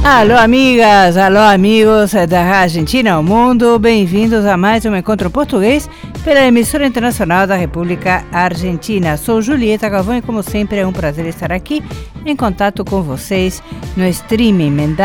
Alô, amigas, alô, amigos da Argentina ao Mundo, bem-vindos a mais um Encontro Português pela emissora internacional da República Argentina. Sou Julieta Galvão e, como sempre, é um prazer estar aqui em contato com vocês no streaming em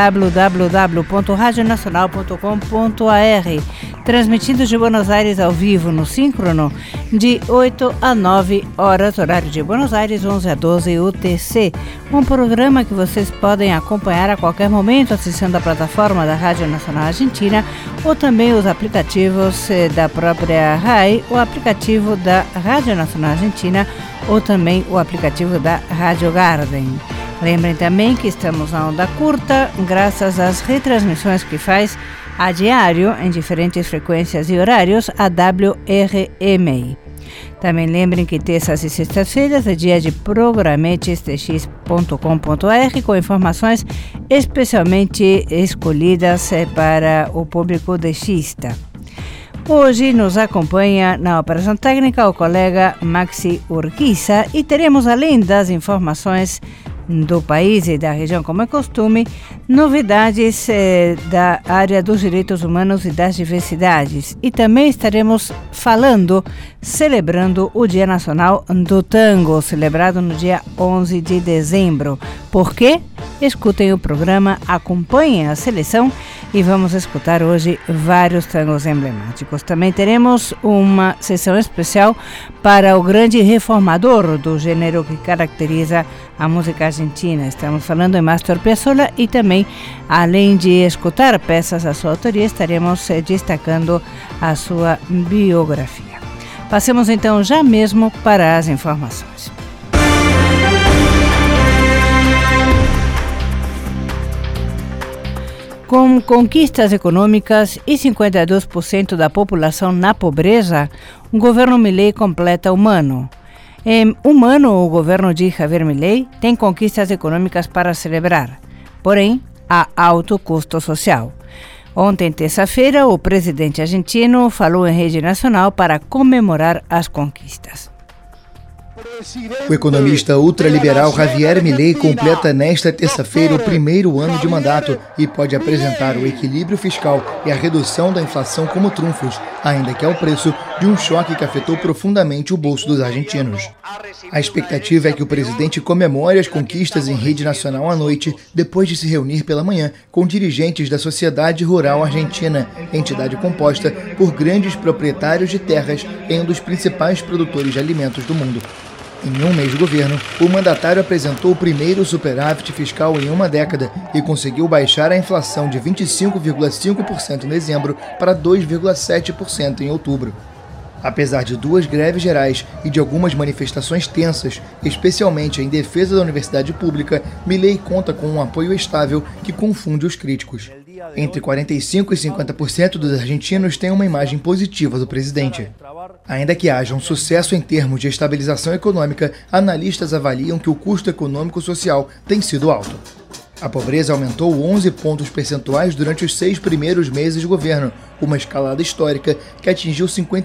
www.radionacional.com.ar, transmitindo de Buenos Aires ao vivo no síncrono de 8 a 9 horas, horário de Buenos Aires, 11 a 12 UTC. Um programa que vocês podem acompanhar a qualquer momento acessando a plataforma da Rádio Nacional Argentina ou também os aplicativos da própria RAI, o aplicativo da Rádio Nacional Argentina ou também o aplicativo da Rádio Garden. Lembrem também que estamos na onda curta, graças às retransmissões que faz a diário em diferentes frequências e horários a WRMI. Também lembrem que terças e sextas-feiras é dia de programetestx.com.br com informações especialmente escolhidas para o público dexista. Hoje nos acompanha na operação técnica o colega Maxi Urquiza e teremos, além das informações do país e da região, como é costume, novidades da área dos direitos humanos e das diversidades. E também estaremos celebrando o Dia Nacional do Tango, celebrado no dia 11 de dezembro. Por quê? Escutem o programa, acompanhem a seleção e vamos escutar hoje vários tangos emblemáticos. Também teremos uma sessão especial para o grande reformador do gênero que caracteriza a música argentina. Estamos falando em Astor Piazzolla e também, além de escutar peças da sua autoria, estaremos destacando a sua biografia. Passemos então já mesmo para as informações. Com conquistas econômicas e 52% da população na pobreza, o governo Milei completa um ano. Em um ano, o governo de Javier Milei tem conquistas econômicas para celebrar, porém, há alto custo social. Ontem, terça-feira, o presidente argentino falou em rede nacional para comemorar as conquistas. O economista ultraliberal Javier Milei completa nesta terça-feira o primeiro ano de mandato e pode apresentar o equilíbrio fiscal e a redução da inflação como trunfos, ainda que ao preço de um choque que afetou profundamente o bolso dos argentinos. A expectativa é que o presidente comemore as conquistas em rede nacional à noite, depois de se reunir pela manhã com dirigentes da Sociedade Rural Argentina, entidade composta por grandes proprietários de terras em um dos principais produtores de alimentos do mundo. Em um mês de governo, o mandatário apresentou o primeiro superávit fiscal em uma década e conseguiu baixar a inflação de 25,5% em dezembro para 2,7% em outubro. Apesar de duas greves gerais e de algumas manifestações tensas, especialmente em defesa da universidade pública, Milei conta com um apoio estável que confunde os críticos. Entre 45% e 50% dos argentinos têm uma imagem positiva do presidente. Ainda que haja um sucesso em termos de estabilização econômica, analistas avaliam que o custo econômico-social tem sido alto. A pobreza aumentou 11 pontos percentuais durante os 6 primeiros meses de governo, uma escalada histórica que atingiu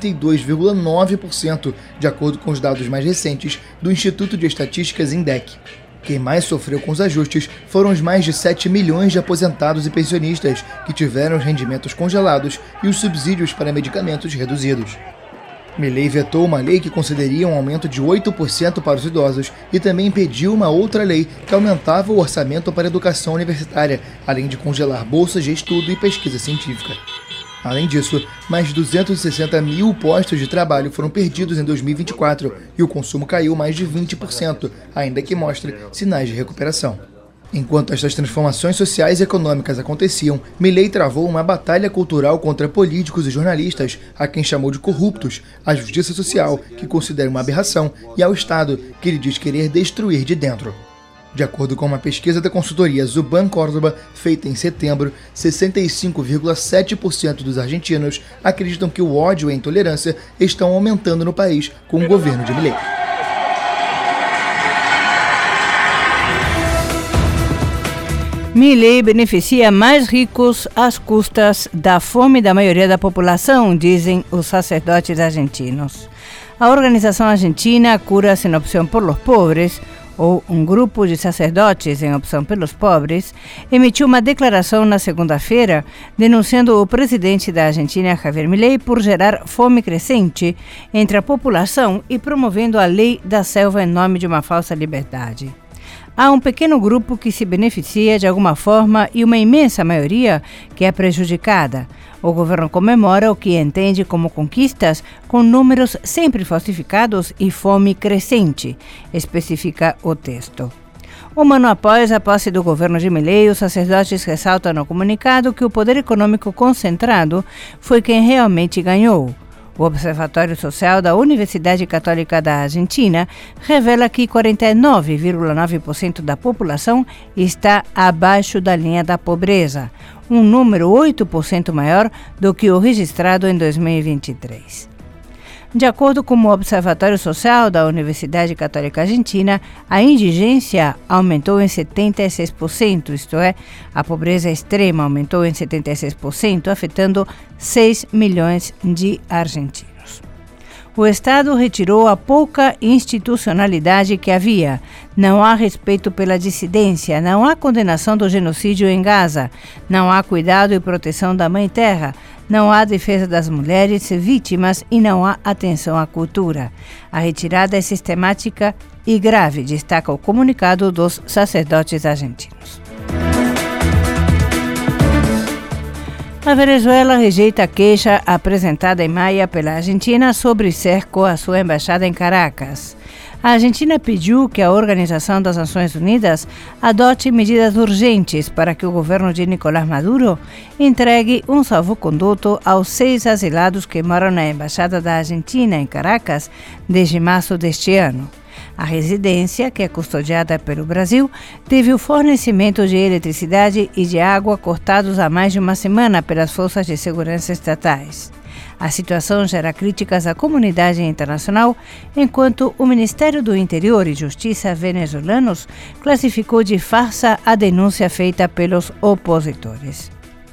52,9%, de acordo com os dados mais recentes do Instituto de Estatísticas INDEC. Quem mais sofreu com os ajustes foram os mais de 7 milhões de aposentados e pensionistas, que tiveram os rendimentos congelados e os subsídios para medicamentos reduzidos. Milei vetou uma lei que concederia um aumento de 8% para os idosos e também impediu uma outra lei que aumentava o orçamento para a educação universitária, além de congelar bolsas de estudo e pesquisa científica. Além disso, mais de 260 mil postos de trabalho foram perdidos em 2024 e o consumo caiu mais de 20%, ainda que mostre sinais de recuperação. Enquanto estas transformações sociais e econômicas aconteciam, Milei travou uma batalha cultural contra políticos e jornalistas, a quem chamou de corruptos, à justiça social, que considera uma aberração, e ao Estado, que ele diz querer destruir de dentro. De acordo com uma pesquisa da consultoria Zuban Córdoba, feita em setembro, 65,7% dos argentinos acreditam que o ódio e a intolerância estão aumentando no país com o governo de Milei. Milei beneficia mais ricos às custas da fome da maioria da população, dizem os sacerdotes argentinos. A organização argentina Cura Sin Opción por los Pobres, ou um grupo de sacerdotes em Opção pelos Pobres, emitiu uma declaração na segunda-feira denunciando o presidente da Argentina, Javier Milei, por gerar fome crescente entre a população e promovendo a lei da selva em nome de uma falsa liberdade. Há um pequeno grupo que se beneficia de alguma forma e uma imensa maioria que é prejudicada. O governo comemora o que entende como conquistas com números sempre falsificados e fome crescente, especifica o texto. Um ano após a posse do governo de Milei, os sacerdotes ressaltam no comunicado que o poder econômico concentrado foi quem realmente ganhou. O Observatório Social da Universidade Católica da Argentina revela que 49,9% da população está abaixo da linha da pobreza, um número 8% maior do que o registrado em 2023. De acordo com o Observatório Social da Universidade Católica Argentina, a indigência aumentou em 76%, isto é, a pobreza extrema aumentou em 76%, afetando 6 milhões de argentinos. O Estado retirou a pouca institucionalidade que havia. Não há respeito pela dissidência, não há condenação do genocídio em Gaza, não há cuidado e proteção da Mãe Terra, não há defesa das mulheres vítimas e não há atenção à cultura. A retirada é sistemática e grave, destaca o comunicado dos sacerdotes argentinos. A Venezuela rejeita a queixa apresentada em maio pela Argentina sobre cerco à sua embaixada em Caracas. A Argentina pediu que a Organização das Nações Unidas adote medidas urgentes para que o governo de Nicolás Maduro entregue um salvo-conduto aos 6 asilados que moram na embaixada da Argentina em Caracas desde março deste ano. A residência, que é custodiada pelo Brasil, teve o fornecimento de eletricidade e de água cortados há mais de uma semana pelas forças de segurança estatais. A situação gera críticas à comunidade internacional, enquanto o Ministério do Interior e Justiça venezuelanos classificou de farsa a denúncia feita pelos opositores.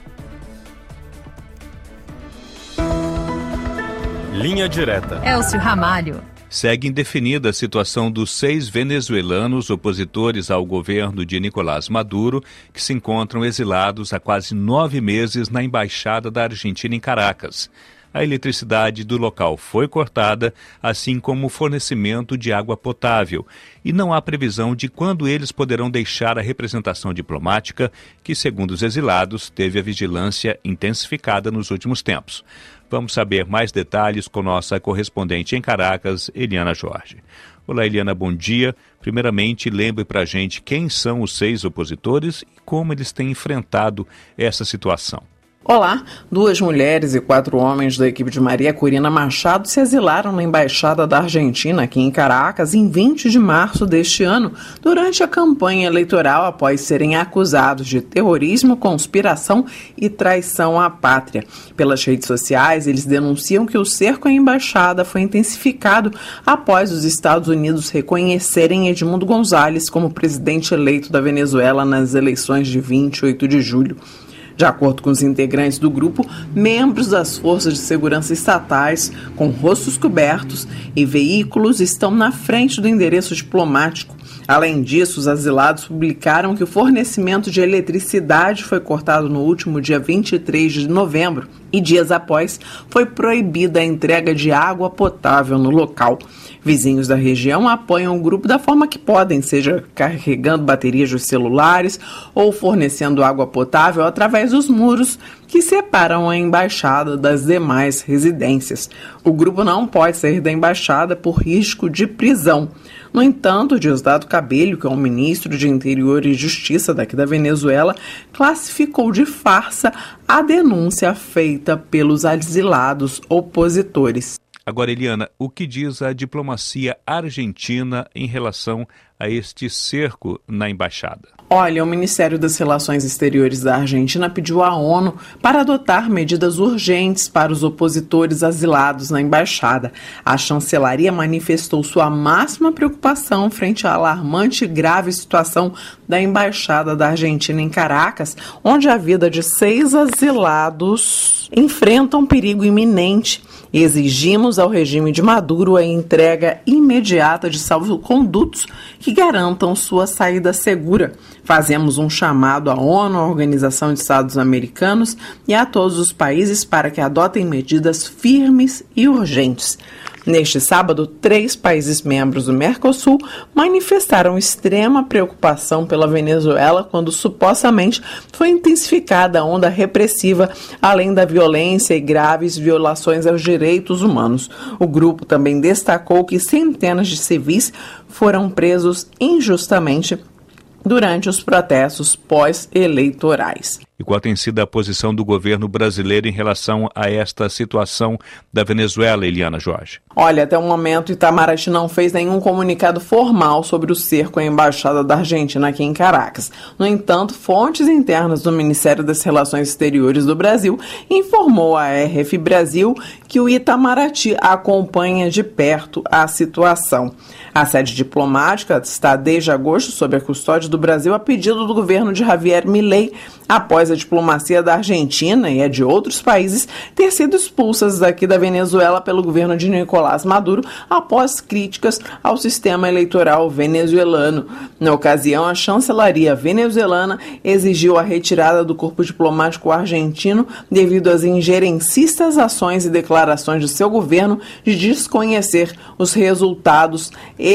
Linha Direta. Elcio Ramalho. Segue indefinida a situação dos 6 venezuelanos opositores ao governo de Nicolás Maduro, que se encontram exilados há quase 9 meses na Embaixada da Argentina em Caracas. A eletricidade do local foi cortada, assim como o fornecimento de água potável, e não há previsão de quando eles poderão deixar a representação diplomática, que, segundo os exilados, teve a vigilância intensificada nos últimos tempos. Vamos saber mais detalhes com nossa correspondente em Caracas, Eliana Jorge. Olá, Eliana, bom dia. Primeiramente, lembre para a gente quem são os 6 opositores e como eles têm enfrentado essa situação. Olá, 2 mulheres e 4 homens da equipe de Maria Corina Machado se exilaram na Embaixada da Argentina, aqui em Caracas, em 20 de março deste ano, durante a campanha eleitoral após serem acusados de terrorismo, conspiração e traição à pátria. Pelas redes sociais, eles denunciam que o cerco à Embaixada foi intensificado após os Estados Unidos reconhecerem Edmundo González como presidente eleito da Venezuela nas eleições de 28 de julho. De acordo com os integrantes do grupo, membros das forças de segurança estatais, com rostos cobertos e veículos, estão na frente do endereço diplomático. Além disso, os asilados publicaram que o fornecimento de eletricidade foi cortado no último dia 23 de novembro e, dias após, foi proibida a entrega de água potável no local. Vizinhos da região apoiam o grupo da forma que podem, seja carregando baterias dos celulares ou fornecendo água potável através dos muros que separam a embaixada das demais residências. O grupo não pode sair da embaixada por risco de prisão. No entanto, Diosdado Cabello, que é o ministro de Interior e Justiça daqui da Venezuela, classificou de farsa a denúncia feita pelos exilados opositores. Agora, Eliana, o que diz a diplomacia argentina em relação a este cerco na embaixada? Olha, o Ministério das Relações Exteriores da Argentina pediu à ONU para adotar medidas urgentes para os opositores asilados na embaixada. A chancelaria manifestou sua máxima preocupação frente à alarmante e grave situação da embaixada da Argentina em Caracas, onde a vida de 6 asilados enfrenta um perigo iminente Exigimos ao regime de Maduro a entrega imediata de salvo-condutos que garantam sua saída segura. Fazemos um chamado à ONU, à Organização de Estados Americanos e a todos os países para que adotem medidas firmes e urgentes. Neste sábado, 3 países membros do Mercosul manifestaram extrema preocupação pela Venezuela quando supostamente foi intensificada a onda repressiva, além da violência e graves violações aos direitos humanos. O grupo também destacou que centenas de civis foram presos injustamente durante os protestos pós-eleitorais. E qual tem sido a posição do governo brasileiro em relação a esta situação da Venezuela, Eliana Jorge? Olha, até o momento, Itamaraty não fez nenhum comunicado formal sobre o cerco à Embaixada da Argentina aqui em Caracas. No entanto, fontes internas do Ministério das Relações Exteriores do Brasil informou à RF Brasil que o Itamaraty acompanha de perto a situação. A sede diplomática está desde agosto sob a custódia do Brasil a pedido do governo de Javier Milei, após a diplomacia da Argentina e a de outros países ter sido expulsas daqui da Venezuela pelo governo de Nicolás Maduro após críticas ao sistema eleitoral venezuelano. Na ocasião, a chancelaria venezuelana exigiu a retirada do corpo diplomático argentino devido às injerencistas ações e declarações de seu governo de desconhecer os resultados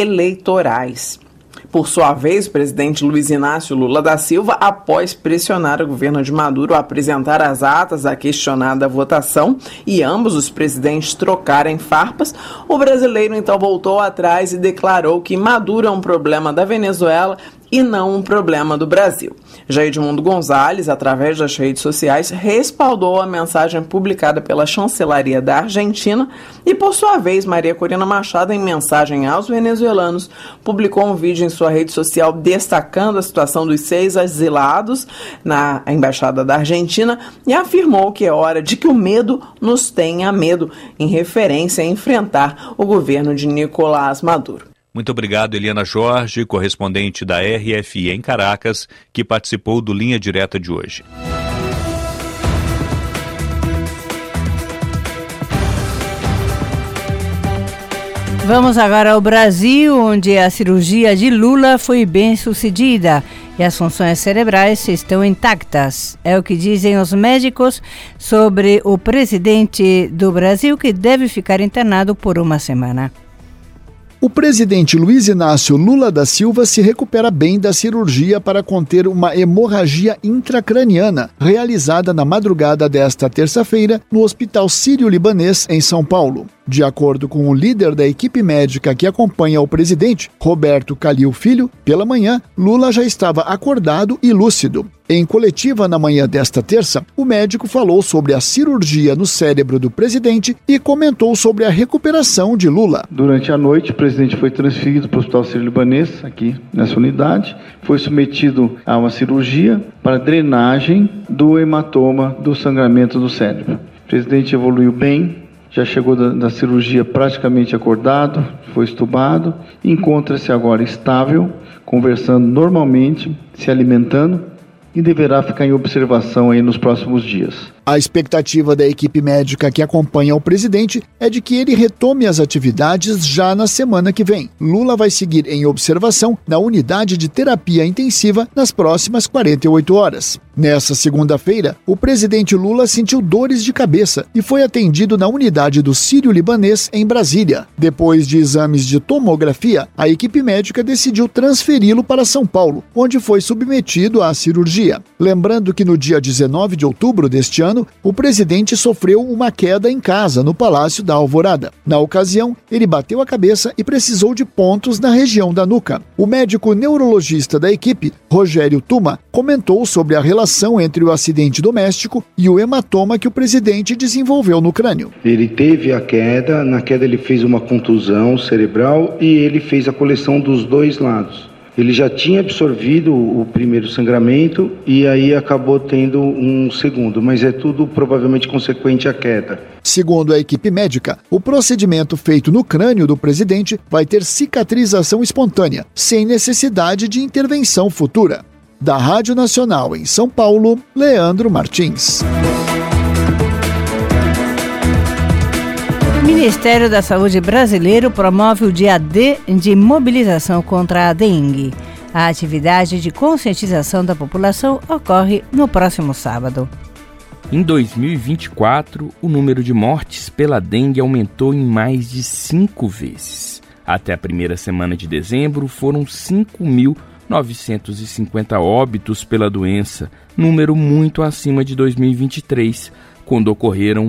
eleitorais. Por sua vez, o presidente Luiz Inácio Lula da Silva, após pressionar o governo de Maduro a apresentar as atas da questionada votação e ambos os presidentes trocarem farpas, o brasileiro então voltou atrás e declarou que Maduro é um problema da Venezuela e não um problema do Brasil. Já Edmundo Gonzalez, através das redes sociais, respaldou a mensagem publicada pela chancelaria da Argentina e, por sua vez, Maria Corina Machado, em mensagem aos venezuelanos, publicou um vídeo em sua rede social destacando a situação dos 6 exilados na Embaixada da Argentina e afirmou que é hora de que o medo nos tenha medo, em referência a enfrentar o governo de Nicolás Maduro. Muito obrigado, Eliana Jorge, correspondente da RFI em Caracas, que participou do Linha Direta de hoje. Vamos agora ao Brasil, onde a cirurgia de Lula foi bem sucedida e as funções cerebrais estão intactas. É o que dizem os médicos sobre o presidente do Brasil, que deve ficar internado por uma semana. O presidente Luiz Inácio Lula da Silva se recupera bem da cirurgia para conter uma hemorragia intracraniana, realizada na madrugada desta terça-feira no Hospital Sírio-Libanês, em São Paulo. De acordo com o líder da equipe médica que acompanha o presidente, Roberto Calil Filho, pela manhã, Lula já estava acordado e lúcido. Em coletiva na manhã desta terça, o médico falou sobre a cirurgia no cérebro do presidente e comentou sobre a recuperação de Lula. Durante a noite, o presidente foi transferido para o Hospital Sírio-Libanês, aqui nessa unidade. Foi submetido a uma cirurgia para drenagem do hematoma do sangramento do cérebro. O presidente evoluiu bem. Já chegou da cirurgia praticamente acordado, foi estubado, encontra-se agora estável, conversando normalmente, se alimentando e deverá ficar em observação aí nos próximos dias. A expectativa da equipe médica que acompanha o presidente é de que ele retome as atividades já na semana que vem. Lula vai seguir em observação na unidade de terapia intensiva nas próximas 48 horas. Nessa segunda-feira, o presidente Lula sentiu dores de cabeça e foi atendido na unidade do Sírio-Libanês em Brasília. Depois de exames de tomografia, a equipe médica decidiu transferi-lo para São Paulo, onde foi submetido à cirurgia. Lembrando que no dia 19 de outubro deste ano, o presidente sofreu uma queda em casa, no Palácio da Alvorada. Na ocasião, ele bateu a cabeça e precisou de pontos na região da nuca. O médico neurologista da equipe, Rogério Tuma, comentou sobre a relação entre o acidente doméstico e o hematoma que o presidente desenvolveu no crânio. Ele teve a queda, na queda ele fez uma contusão cerebral e ele fez a coleção dos dois lados. Ele já tinha absorvido o primeiro sangramento e aí acabou tendo um segundo, mas é tudo provavelmente consequente à queda. Segundo a equipe médica, o procedimento feito no crânio do presidente vai ter cicatrização espontânea, sem necessidade de intervenção futura. Da Rádio Nacional em São Paulo, Leandro Martins. Ministério da Saúde brasileiro promove o Dia D de mobilização contra a dengue. A atividade de conscientização da população ocorre no próximo sábado. Em 2024, o número de mortes pela dengue aumentou em mais de 5 vezes. Até a primeira semana de dezembro, foram 5.950 óbitos pela doença, número muito acima de 2023, quando ocorreram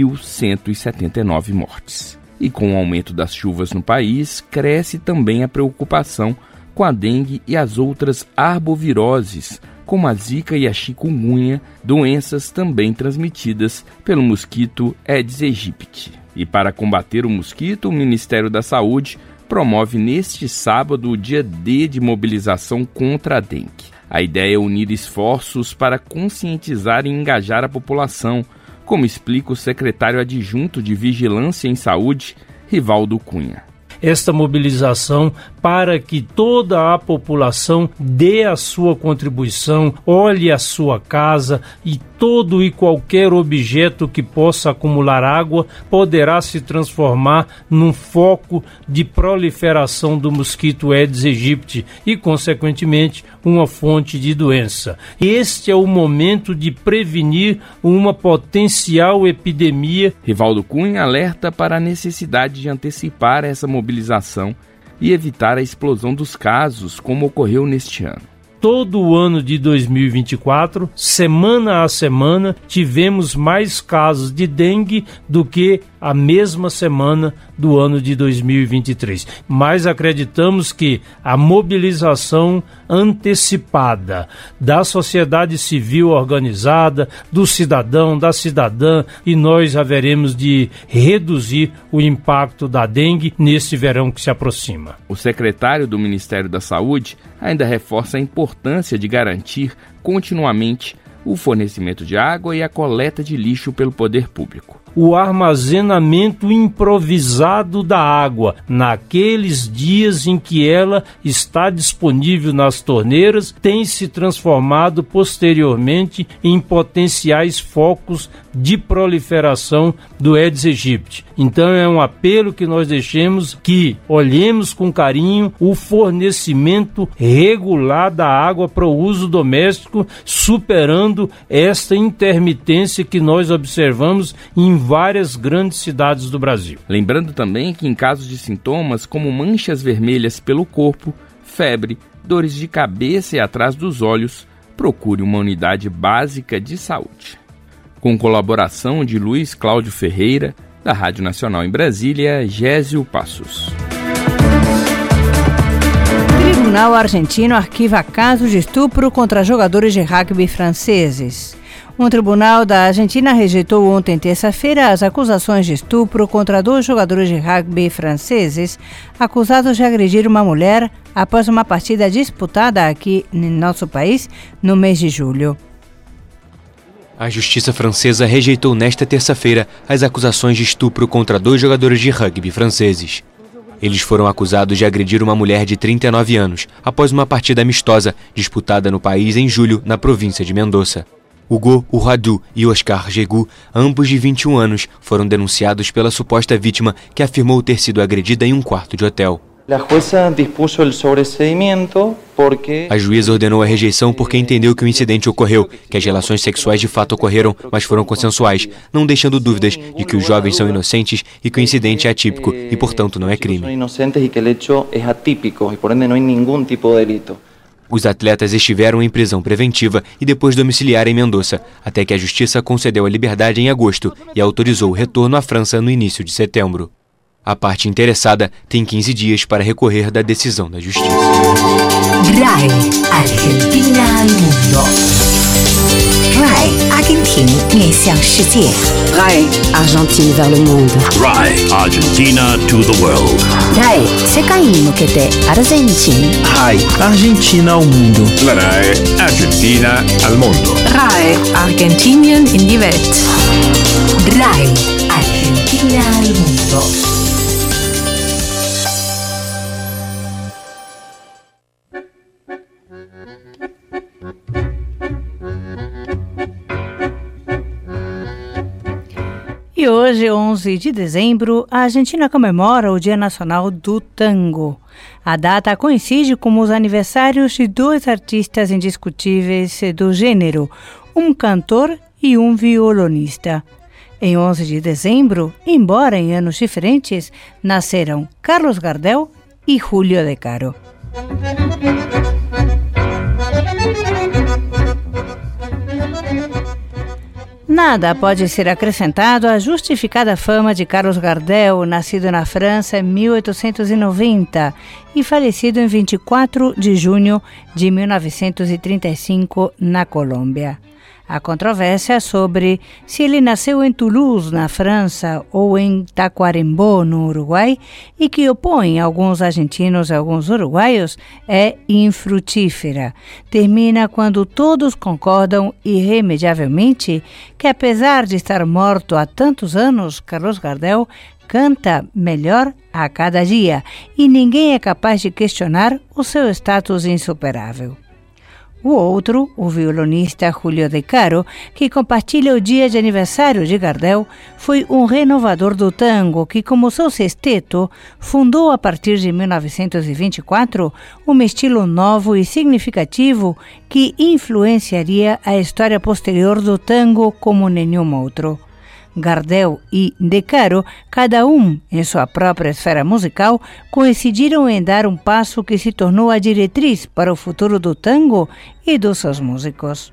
1.179 mortes. E com o aumento das chuvas no país, cresce também a preocupação com a dengue e as outras arboviroses, como a zika e a chikungunya, doenças também transmitidas pelo mosquito Aedes aegypti. E para combater o mosquito, o Ministério da Saúde promove neste sábado o Dia D de mobilização contra a dengue. A ideia é unir esforços para conscientizar e engajar a população, como explica o secretário adjunto de Vigilância em Saúde, Rivaldo Cunha. Esta mobilização para que toda a população dê a sua contribuição, olhe a sua casa e todo e qualquer objeto que possa acumular água poderá se transformar num foco de proliferação do mosquito Aedes aegypti e, consequentemente, uma fonte de doença. Este é o momento de prevenir uma potencial epidemia. Rivaldo Cunha alerta para a necessidade de antecipar essa mobilização e evitar a explosão dos casos, como ocorreu neste ano. Todo o ano de 2024, semana a semana, tivemos mais casos de dengue do que a mesma semana do ano de 2023. Mas acreditamos que a mobilização antecipada da sociedade civil organizada, do cidadão, da cidadã, e nós haveremos de reduzir o impacto da dengue neste verão que se aproxima. O secretário do Ministério da Saúde ainda reforça a importância de garantir continuamente o fornecimento de água e a coleta de lixo pelo poder público. O armazenamento improvisado da água naqueles dias em que ela está disponível nas torneiras tem se transformado posteriormente em potenciais focos de proliferação do Aedes aegypti. Então é um apelo que nós deixemos que olhemos com carinho o fornecimento regular da água para o uso doméstico, superando esta intermitência que nós observamos em várias grandes cidades do Brasil. Lembrando também que em casos de sintomas como manchas vermelhas pelo corpo, febre, dores de cabeça e atrás dos olhos, procure uma unidade básica de saúde. Com colaboração de Luiz Cláudio Ferreira, da Rádio Nacional em Brasília, Gésio Passos. Tribunal argentino arquiva caso de estupro contra jogadores de rugby franceses. Um tribunal da Argentina rejeitou ontem, terça-feira, as acusações de estupro contra 2 jogadores de rugby franceses acusados de agredir uma mulher após uma partida disputada aqui no nosso país no mês de julho. A justiça francesa rejeitou nesta terça-feira as acusações de estupro contra 2 jogadores de rugby franceses. Eles foram acusados de agredir uma mulher de 39 anos após uma partida amistosa disputada no país em julho, na província de Mendoza. Hugo Urradou e Oscar Jegu, ambos de 21 anos, foram denunciados pela suposta vítima que afirmou ter sido agredida em um quarto de hotel. A juíza ordenou a rejeição porque entendeu que o incidente ocorreu, que as relações sexuais de fato ocorreram, mas foram consensuais, não deixando dúvidas de que os jovens são inocentes e que o incidente é atípico e, portanto, não é crime. Os atletas estiveram em prisão preventiva e depois domiciliar em Mendoza, até que a justiça concedeu a liberdade em agosto e autorizou o retorno à França no início de setembro. A parte interessada tem 15 dias para recorrer da decisão da justiça. RAI Argentina al mundo. RAI Argentina 面向世界. RAI Argentine vers le monde. RAI Argentina to the world. RAI 世界に向けてアルゼンチン. RAI Argentina ao mundo. La RAI Argentina al mundo. RAI Argentinien in die Welt. RAI Argentina al mundo. E hoje, 11 de dezembro, a Argentina comemora o Dia Nacional do Tango. A data coincide com os aniversários de dois artistas indiscutíveis do gênero, um cantor e um violonista. Em 11 de dezembro, embora em anos diferentes, nasceram Carlos Gardel e Julio De Caro. Nada pode ser acrescentado à justificada fama de Carlos Gardel, nascido na França em 1890 e falecido em 24 de junho de 1935 na Colômbia. Há controvérsia sobre se ele nasceu em Toulouse, na França, ou em Tacuarembó, no Uruguai, e que opõe alguns argentinos e alguns uruguaios, é infrutífera. Termina quando todos concordam irremediavelmente que, apesar de estar morto há tantos anos, Carlos Gardel canta melhor a cada dia e ninguém é capaz de questionar o seu status insuperável. O outro, o violonista Julio De Caro, que compartilha o dia de aniversário de Gardel, foi um renovador do tango que, como seu sexteto, fundou a partir de 1924 um estilo novo e significativo que influenciaria a história posterior do tango como nenhum outro. Gardel e De Caro, cada um em sua própria esfera musical, coincidiram em dar um passo que se tornou a diretriz para o futuro do tango e dos seus músicos.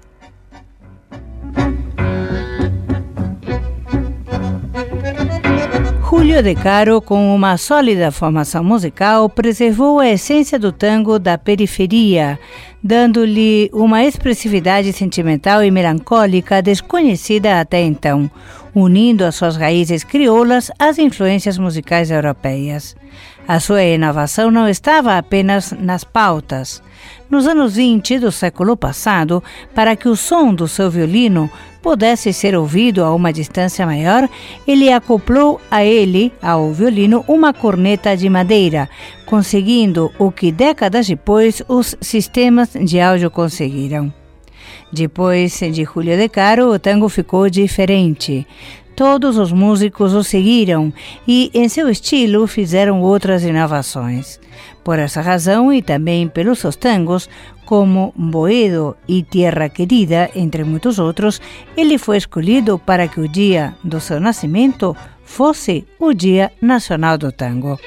Julio De Caro, com uma sólida formação musical, preservou a essência do tango da periferia, dando-lhe uma expressividade sentimental e melancólica desconhecida até então, unindo as suas raízes crioulas às influências musicais europeias. A sua inovação não estava apenas nas pautas. Nos anos 20 do século passado, para que o som do seu violino pudesse ser ouvido a uma distância maior, ele acoplou ao violino, uma corneta de madeira, conseguindo o que décadas depois os sistemas de áudio conseguiram. Depois de Julio De Caro, o tango ficou diferente. Todos os músicos o seguiram e, em seu estilo, fizeram outras inovações. Por essa razão, e também pelos seus tangos, como Boedo e Tierra Querida, entre muitos outros, ele foi escolhido para que o dia do seu nascimento fosse o Dia Nacional do Tango.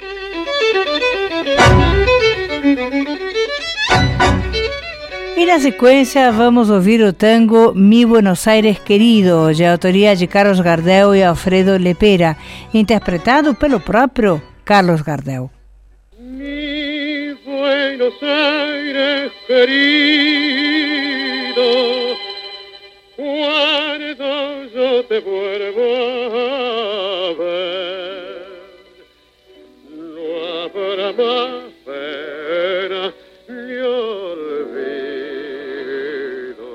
E na sequência vamos ouvir o tango Mi Buenos Aires Querido, de autoria de Carlos Gardel e Alfredo Lepera, interpretado pelo próprio Carlos Gardel. Mi Buenos Aires querido, cuando yo te vuelvo a ver, no habrá más pena ni olvido.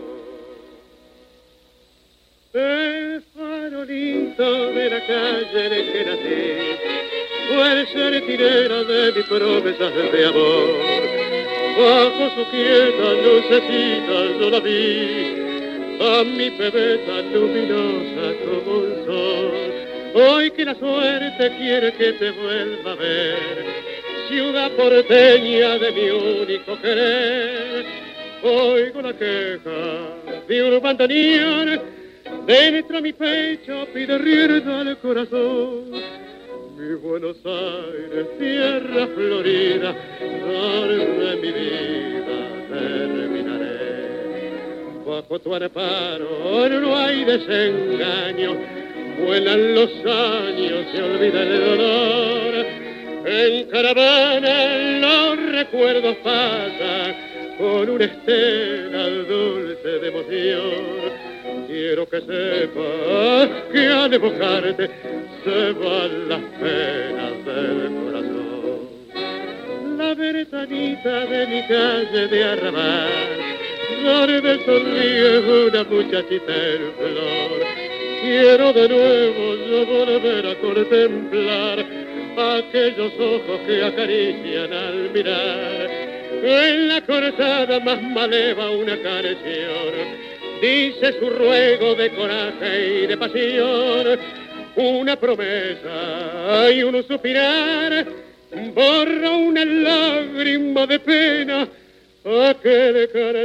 El farolito de la calle en el que nací fue sentinela de mis promesas de amor. Bajo su quieta lucecita yo la vi, a mi bebé tan luminosa como un sol. Hoy que la suerte quiere que te vuelva a ver, ciudad porteña de mi único querer, oigo la queja de un bandoneón, dentro mi pecho pide rienda al corazón. Mi Buenos Aires, tierra florida, donde mi vida terminaré. Bajo tu amparo no hay desengaño, vuelan los años, se olvida el dolor. En caravana los recuerdos pasan con una estela dulce de emoción. Quiero que sepas que al evocarte se van las penas del corazón. La ventanita de mi calle de arrabal, donde sonríe una muchachita en flor. Quiero de nuevo yo volver a contemplar aquellos ojos que acarician al mirar. En la cortada más maleva una canción dice su ruego de coraje y de pasión. una promesa y un suspirar borra una lágrima de pena aquel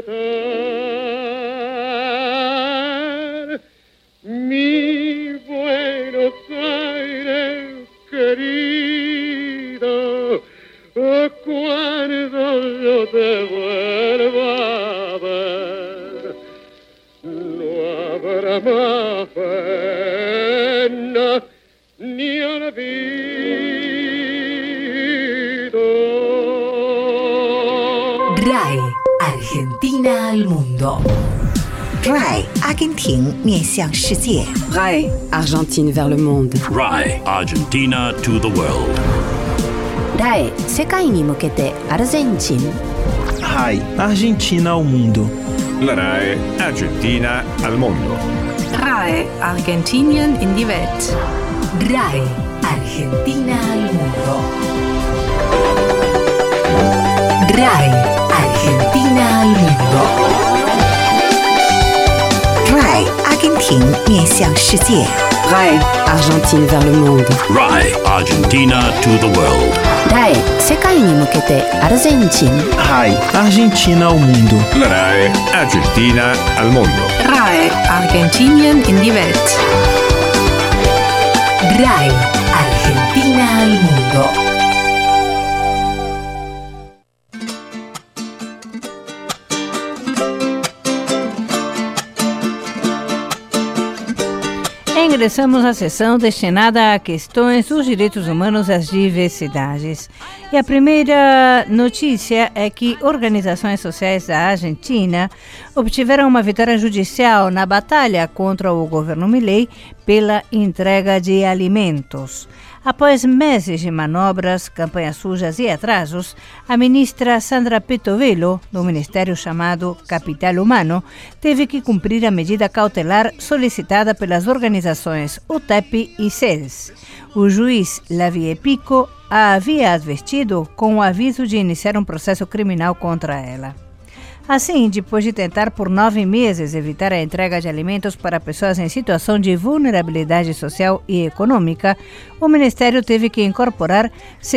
cantar. Mi Buenos Aires querido, cuando yo te vuelva a ver, no habrá más pena ni olvido. RAE Argentina al mundo. RAE 阿根廷面向世界。RAE Argentine vers le monde. RAE Argentina to the world. RAE 世界に向けてアルゼンチン。 RAE Argentina ao mundo. La RAE Argentina al mondo. RAE Argentinien in die Welt. RAE Argentina al mundo. RAE Argentina al mundo. RAE 阿根廷面向世界。RAE Argentine vers le monde. RAE Argentina to the world. RAE 世界に向けてアルゼンチン。 RAE Argentina ao mundo. La RAE Argentina al mondo. RAE Argentinien in die Welt. RAE Argentina al mundo. Ingressamos à sessão destinada a questões dos direitos humanos e as diversidades. E a primeira notícia é que organizações sociais da Argentina obtiveram uma vitória judicial na batalha contra o governo Milei pela entrega de alimentos. Após meses de manobras, campanhas sujas e atrasos, a ministra Sandra Petovelo, do ministério chamado Capital Humano, teve que cumprir a medida cautelar solicitada pelas organizações UTEP e CELS. O juiz Lavie Pico a havia advertido com o aviso de iniciar um processo criminal contra ela. Assim, depois de tentar por 9 meses evitar a entrega de alimentos para pessoas em situação de vulnerabilidade social e econômica, o Ministério teve que incorporar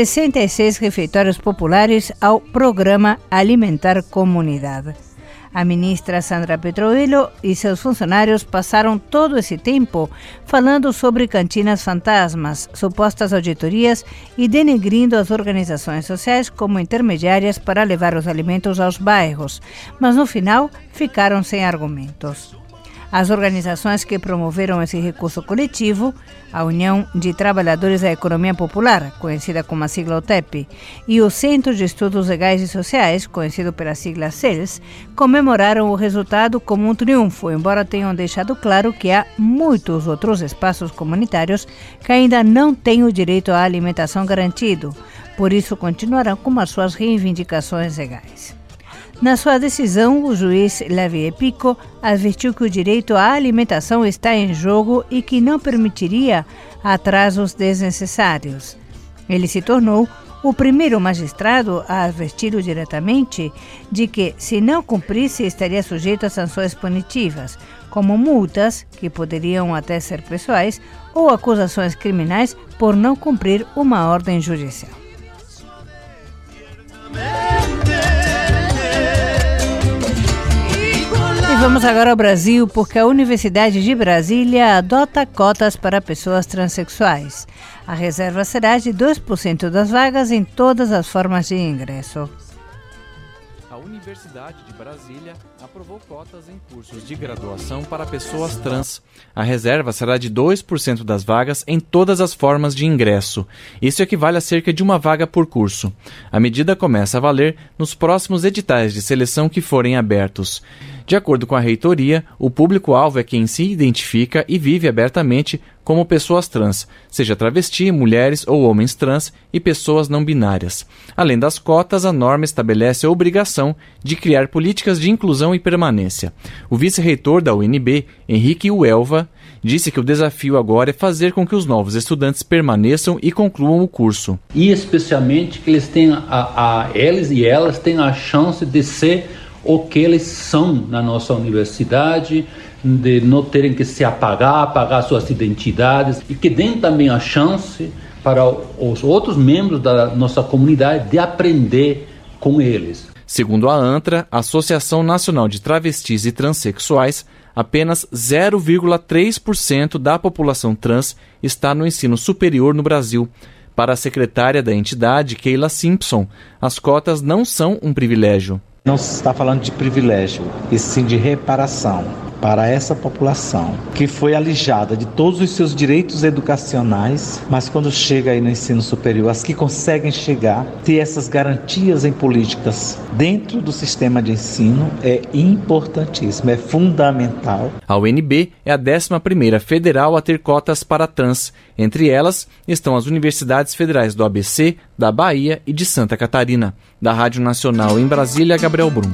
66 refeitórios populares ao Programa Alimentar Comunidade. A ministra Sandra Petovelo e seus funcionários passaram todo esse tempo falando sobre cantinas fantasmas, supostas auditorias e denegrindo as organizações sociais como intermediárias para levar os alimentos aos bairros, mas no final ficaram sem argumentos. As organizações que promoveram esse recurso coletivo, a União de Trabalhadores da Economia Popular, conhecida como a sigla UTEP, e o Centro de Estudos Legais e Sociais, conhecido pela sigla CELS, comemoraram o resultado como um triunfo, embora tenham deixado claro que há muitos outros espaços comunitários que ainda não têm o direito à alimentação garantido, por isso continuarão com as suas reivindicações legais. Na sua decisão, o juiz Lavie Pico advertiu que o direito à alimentação está em jogo e que não permitiria atrasos desnecessários. Ele se tornou o primeiro magistrado a adverti-lo diretamente de que, se não cumprisse, estaria sujeito a sanções punitivas, como multas, que poderiam até ser pessoais, ou acusações criminais por não cumprir uma ordem judicial. Vamos agora ao Brasil, porque a Universidade de Brasília adota cotas para pessoas transexuais. A reserva será de 2% das vagas em todas as formas de ingresso. A Universidade de Brasília aprovou cotas em cursos de graduação para pessoas trans. A reserva será de 2% das vagas em todas as formas de ingresso. Isso equivale a cerca de uma vaga por curso. A medida começa a valer nos próximos editais de seleção que forem abertos. De acordo com a reitoria, o público-alvo é quem se identifica e vive abertamente como pessoas trans, seja travesti, mulheres ou homens trans e pessoas não binárias. Além das cotas, a norma estabelece a obrigação de criar políticas de inclusão e permanência. O vice-reitor da UNB, Henrique Uelva, disse que o desafio agora é fazer com que os novos estudantes permaneçam e concluam o curso. E especialmente que eles tenham eles e elas tenham a chance de ser o que eles são na nossa universidade, de não terem que se apagar suas identidades, e que deem também a chance para os outros membros da nossa comunidade de aprender com eles. Segundo a ANTRA, Associação Nacional de Travestis e Transsexuais, apenas 0,3% da população trans está no ensino superior no Brasil. Para a secretária da entidade, Keila Simpson, as cotas não são um privilégio. Não se está falando de privilégio, e sim de reparação para essa população que foi alijada de todos os seus direitos educacionais, mas quando chega aí no ensino superior, as que conseguem chegar, ter essas garantias em políticas dentro do sistema de ensino é importantíssimo, é fundamental. A UNB é a 11ª federal a ter cotas para trans. Entre elas estão as universidades federais do ABC, da Bahia e de Santa Catarina. Da Rádio Nacional em Brasília, Gabriel Brum.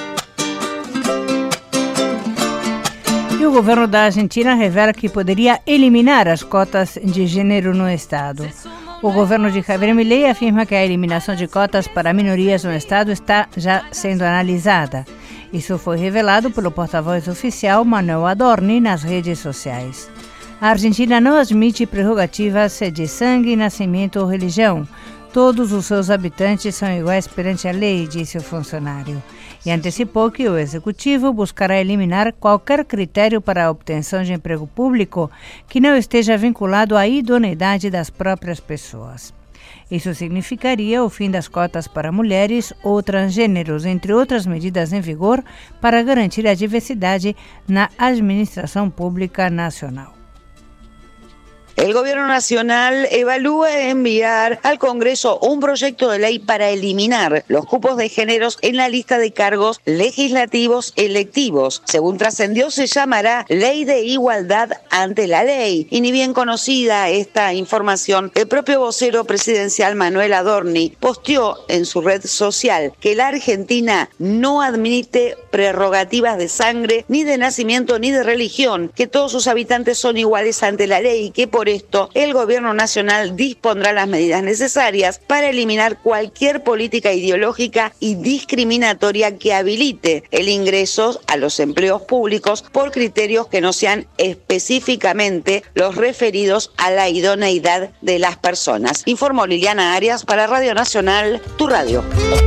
O governo da Argentina revela que poderia eliminar as cotas de gênero no estado. O governo de Javier Milei afirma que a eliminação de cotas para minorias no estado está já sendo analisada. Isso foi revelado pelo porta-voz oficial Manuel Adorni nas redes sociais. A Argentina não admite prerrogativas de sangue, nascimento ou religião. Todos os seus habitantes são iguais perante a lei, disse o funcionário. E antecipou que o executivo buscará eliminar qualquer critério para a obtenção de emprego público que não esteja vinculado à idoneidade das próprias pessoas. Isso significaria o fim das cotas para mulheres ou transgêneros, entre outras medidas em vigor para garantir a diversidade na administração pública nacional. El Gobierno Nacional evalúa enviar al Congreso un proyecto de ley para eliminar los cupos de géneros en la lista de cargos legislativos electivos. Según trascendió, se llamará Ley de Igualdad ante la Ley. Y ni bien conocida esta información, el propio vocero presidencial Manuel Adorni posteó en su red social que la Argentina no admite prerrogativas de sangre, ni de nacimiento, ni de religión, que todos sus habitantes son iguales ante la ley y que por esto el Gobierno Nacional dispondrá las medidas necesarias para eliminar cualquier política ideológica y discriminatoria que habilite el ingreso a los empleos públicos por criterios que no sean específicamente los referidos a la idoneidad de las personas. Informó Liliana Arias para Radio Nacional, tu radio.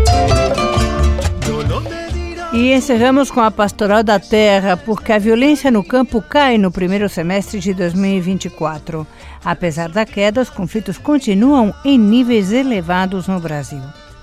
E encerramos com a Pastoral da Terra, porque a violência no campo cai no primeiro semestre de 2024. Apesar da queda, os conflitos continuam em níveis elevados no Brasil.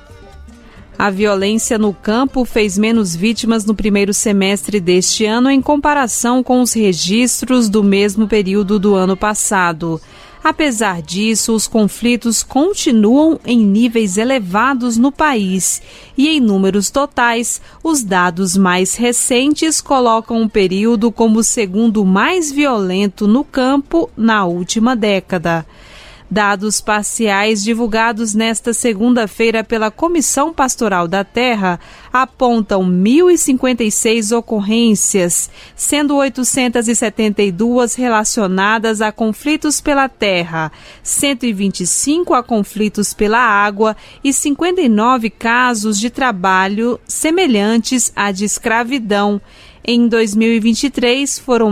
A violência no campo fez menos vítimas no primeiro semestre deste ano em comparação com os registros do mesmo período do ano passado. Apesar disso, os conflitos continuam em níveis elevados no país e, em números totais, os dados mais recentes colocam o período como o segundo mais violento no campo na última década. Dados parciais divulgados nesta segunda-feira pela Comissão Pastoral da Terra apontam 1.056 ocorrências, sendo 872 relacionadas a conflitos pela terra, 125 a conflitos pela água e 59 casos de trabalho semelhantes à de escravidão. Em 2023, foram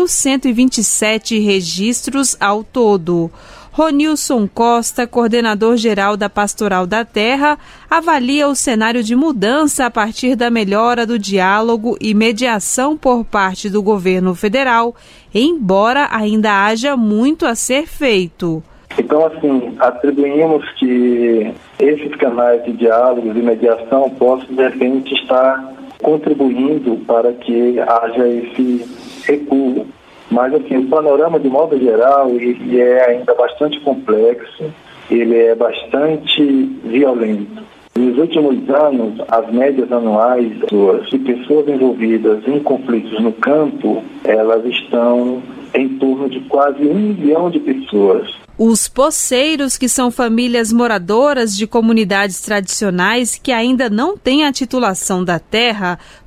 1.127 registros ao todo. Ronilson Costa, coordenador-geral da Pastoral da Terra, avalia o cenário de mudança a partir da melhora do diálogo e mediação por parte do governo federal, embora ainda haja muito a ser feito. Então, assim, atribuímos que esses canais de diálogo e mediação possam, de repente, estar contribuindo para que haja esse recuo. Mas, assim, o panorama, de modo geral, ele é ainda bastante complexo, ele é bastante violento. Nos últimos anos, as médias anuais de pessoas envolvidas em conflitos no campo, elas estão em torno de quase 1 milhão de pessoas. Os poceiros, que são famílias moradoras de comunidades tradicionais que ainda não têm a titulação da terra,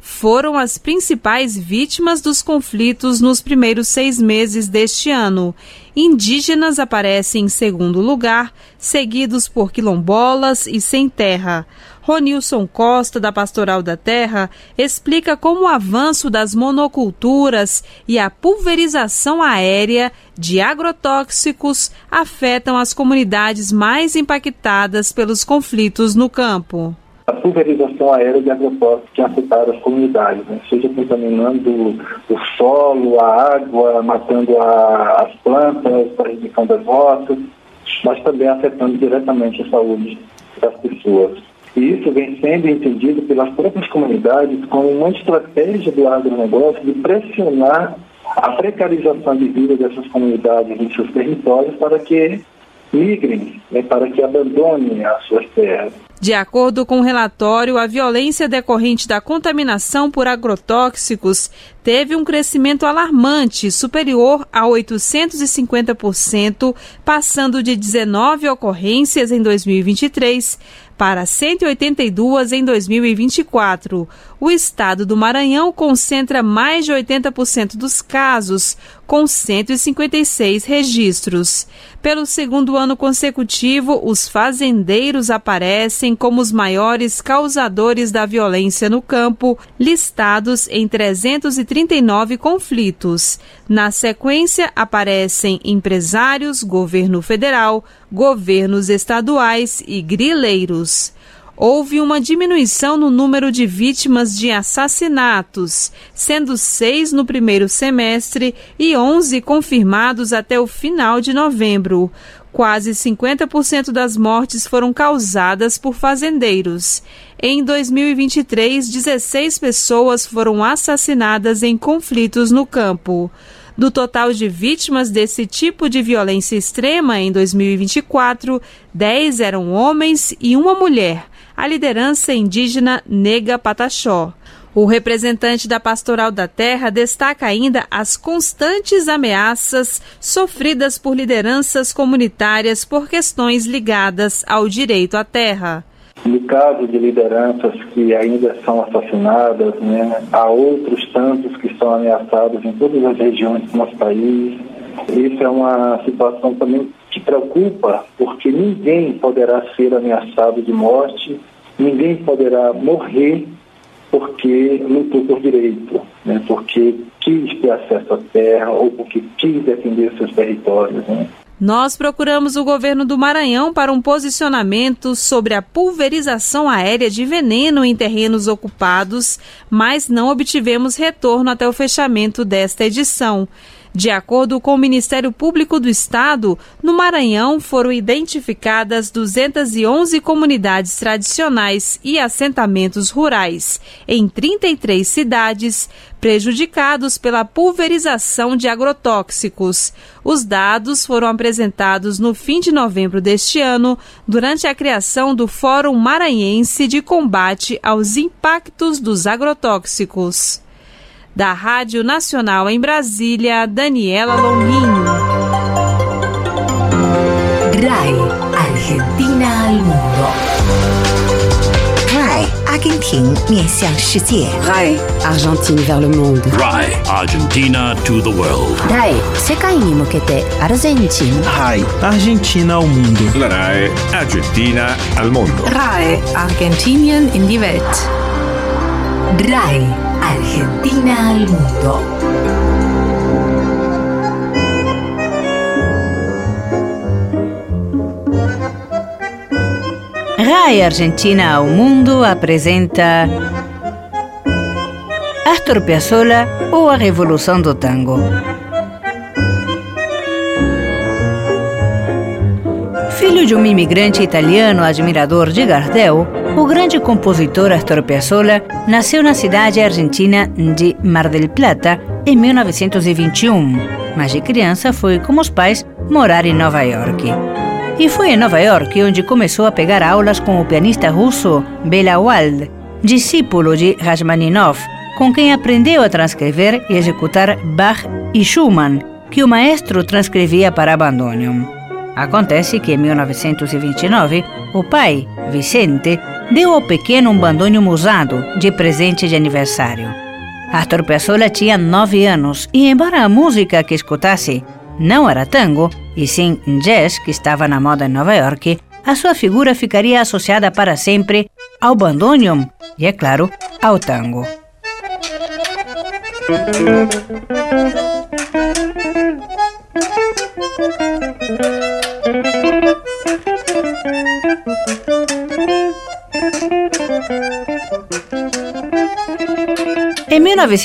foram as principais vítimas dos conflitos nos primeiros 6 meses deste ano. Indígenas aparecem em segundo lugar, seguidos por quilombolas e sem terra. Ronilson Costa, da Pastoral da Terra, explica como o avanço das monoculturas e a pulverização aérea de agrotóxicos afetam as comunidades mais impactadas pelos conflitos no campo. A pulverização aérea de agrotóxicos que afetaram as comunidades, seja contaminando o solo, a água, matando as plantas, prejudicando as roças, mas também afetando diretamente a saúde das pessoas. E isso vem sendo entendido pelas próprias comunidades como uma estratégia do agronegócio de pressionar a precarização de vida dessas comunidades em seus territórios para que migrem, para que abandonem as suas terras. De acordo com o relatório, a violência decorrente da contaminação por agrotóxicos teve um crescimento alarmante, superior a 850%, passando de 19 ocorrências em 2023 para 182 em 2024. O estado do Maranhão concentra mais de 80% dos casos, com 156 registros. Pelo segundo ano consecutivo, os fazendeiros aparecem como os maiores causadores da violência no campo, listados em 339 conflitos. Na sequência, aparecem empresários, governo federal, governos estaduais e grileiros. Houve uma diminuição no número de vítimas de assassinatos, sendo 6 no primeiro semestre e 11 confirmados até o final de novembro. Quase 50% das mortes foram causadas por fazendeiros. Em 2023, 16 pessoas foram assassinadas em conflitos no campo. Do total de vítimas desse tipo de violência extrema em 2024, 10 eram homens e uma mulher, a liderança indígena Nega Pataxó. O representante da Pastoral da Terra destaca ainda as constantes ameaças sofridas por lideranças comunitárias por questões ligadas ao direito à terra. No caso de lideranças que ainda são assassinadas, há outros tantos que são ameaçados em todas as regiões do nosso país. Isso é uma situação também que preocupa, porque ninguém poderá ser ameaçado de morte, ninguém poderá morrer porque lutou por direito, porque quis ter acesso à terra ou porque quis defender seus territórios. Nós procuramos o governo do Maranhão para um posicionamento sobre a pulverização aérea de veneno em terrenos ocupados, mas não obtivemos retorno até o fechamento desta edição. De acordo com o Ministério Público do Estado, no Maranhão foram identificadas 211 comunidades tradicionais e assentamentos rurais, em 33 cidades, prejudicados pela pulverização de agrotóxicos. Os dados foram apresentados no fim de novembro deste ano, durante a criação do Fórum Maranhense de Combate aos Impactos dos Agrotóxicos. Da Rádio Nacional em Brasília, Daniela Longuinho. RAI, Argentina al mundo. RAI, Argentina 面向世界. RAI, Argentine vers le monde. RAI, Argentina to the world. RAI, 世界に向けてアルゼンチン. RAI, Argentina al mundo. La RAI, Argentina al mundo. RAI, Argentinien in die Welt. RAI, Argentina al mundo. RAI Argentina ao Mundo apresenta Astor Piazzolla ou a Revolução do Tango. Filho de um imigrante italiano admirador de Gardel, o grande compositor Astor Piazzolla nasceu na cidade argentina de Mar del Plata em 1921, mas de criança foi, como os pais, morar em Nova York. E foi em Nova York onde começou a pegar aulas com o pianista russo Bela Wald, discípulo de Rachmaninoff, com quem aprendeu a transcrever e executar Bach e Schumann, que o maestro transcrevia para bandoneon. Acontece que em 1929, o pai, Vicente, deu ao pequeno um bandoneon usado de presente de aniversário. Astor Piazzolla tinha 9 anos e, embora a música que escutasse não era tango, e sim jazz, que estava na moda em Nova York, a sua figura ficaria associada para sempre ao bandoneon e, é claro, ao tango. Em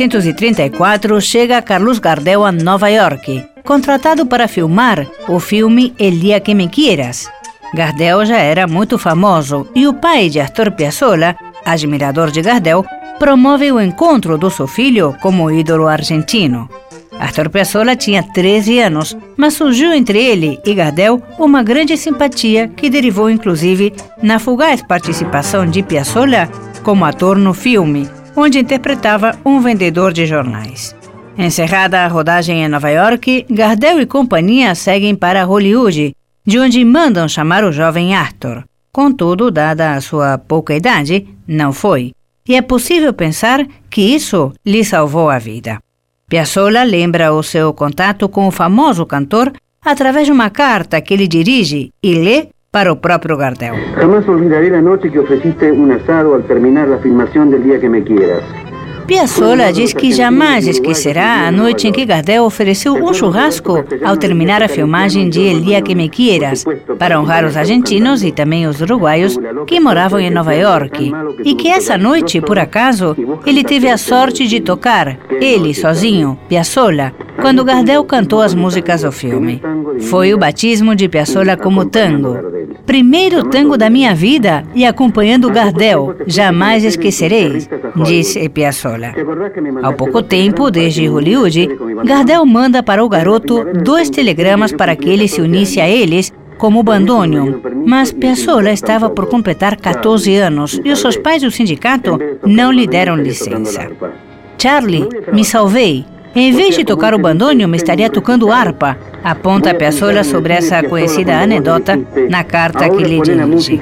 1934, chega Carlos Gardel a Nova York, contratado para filmar o filme El Día Que Me Quieras. Gardel já era muito famoso e o pai de Astor Piazzolla, admirador de Gardel, promove o encontro do seu filho como ídolo argentino. Astor Piazzolla tinha 13 anos, mas surgiu entre ele e Gardel uma grande simpatia que derivou inclusive na fugaz participação de Piazzolla como ator no filme, onde interpretava um vendedor de jornais. Encerrada a rodagem em Nova York, Gardel e companhia seguem para Hollywood, de onde mandam chamar o jovem Astor. Contudo, dada a sua pouca idade, não foi. E é possível pensar que isso lhe salvou a vida. Piazzolla lembra o seu contato com o famoso cantor através de uma carta que ele dirige e lê para o próprio Gardel. Jamás olvidaré a noite que ofreciste un asado al terminar la filmación del Día Que Me Quieras. Piazzolla diz que jamais esquecerá a noite em que Gardel ofereceu um churrasco ao terminar a filmagem de El Día Que Me Quieras, para honrar os argentinos e também os uruguaios que moravam em Nova York, e que essa noite, por acaso, ele teve a sorte de tocar, ele sozinho, Piazzolla, quando Gardel cantou as músicas do filme. Foi o batismo de Piazzolla como tango. Primeiro tango da minha vida e acompanhando Gardel, jamais esquecerei, disse Piazzolla. Ao pouco tempo, desde Hollywood, Gardel manda para o garoto 2 telegramas para que ele se unisse a eles como bandoneon, mas Piazzolla estava por completar 14 anos e os seus pais do sindicato não lhe deram licença. Charlie, me salvei. Em vez de tocar o bandoneon, me estaria tocando harpa, aponta Piazzolla sobre essa conhecida anedota na carta que lhe dirige.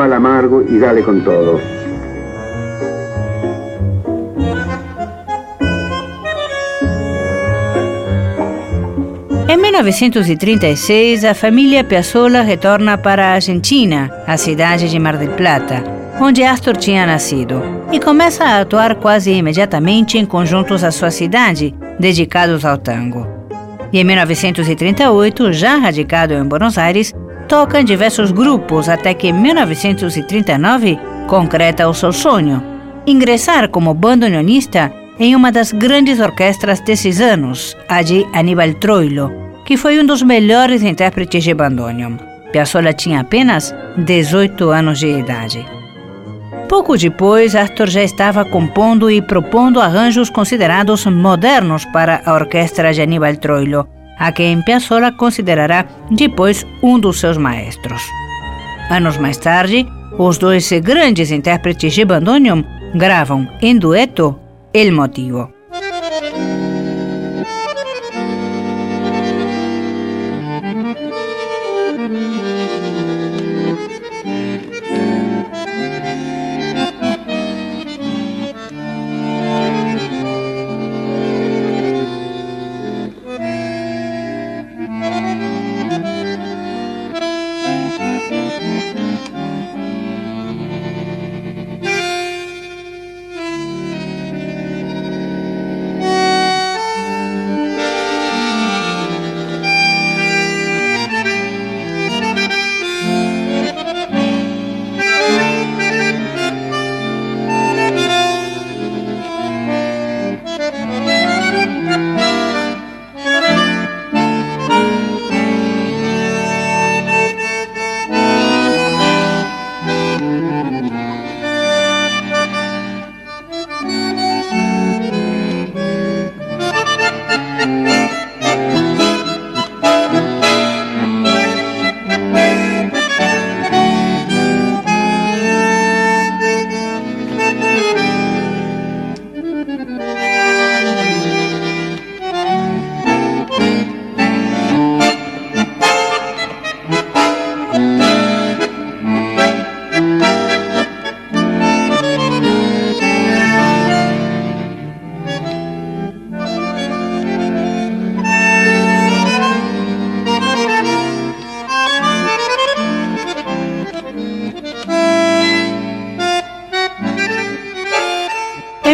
Em 1936, a família Piazzolla retorna para a Argentina, a cidade de Mar del Plata, onde Astor tinha nascido, e começa a atuar quase imediatamente em conjuntos à sua cidade, dedicados ao tango. E em 1938, já radicado em Buenos Aires, toca em diversos grupos até que em 1939 concreta o seu sonho, ingressar como bandoneonista em uma das grandes orquestras desses anos, a de Aníbal Troilo, que foi um dos melhores intérpretes de bandoneon. Piazzolla tinha apenas 18 anos de idade. Pouco depois, Astor já estava compondo e propondo arranjos considerados modernos para a orquestra de Aníbal Troilo, a quem Piazzolla considerará depois um dos seus maestros. Anos mais tarde, os 2 grandes intérpretes de bandoneon gravam em dueto El Motivo. Em